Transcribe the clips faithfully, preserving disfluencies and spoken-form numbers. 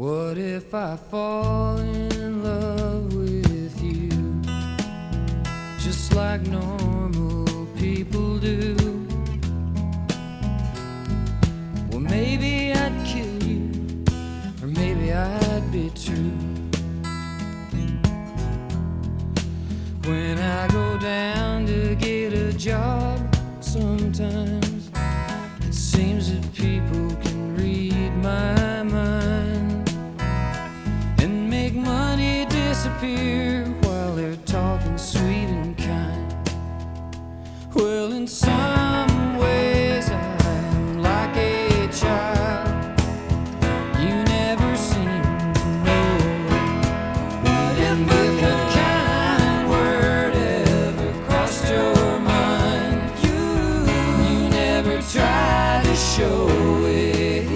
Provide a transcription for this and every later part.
What if I fall in love with you, just like normal people do? Well, maybe I'd kill you, or maybe I'd be true. When I go down to get a job, sometimes it seems that people can read my mind and make money disappear while they're talking sweet and kind. Well, in some ways I'm like a child. You never seem to know what if a kind word ever crossed your mind. You, you never tried to show it.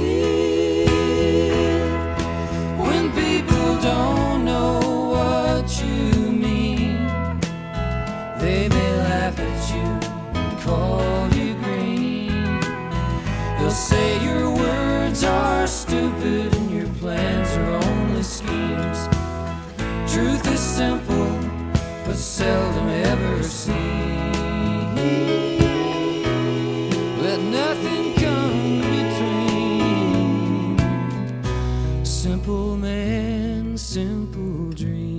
When people don't know what you mean, they may laugh at you and call you green. They'll say your words are stupid and your plans are only schemes. Truth is simple, but seldom ever seen. Let nothing come between simple man, simple dream.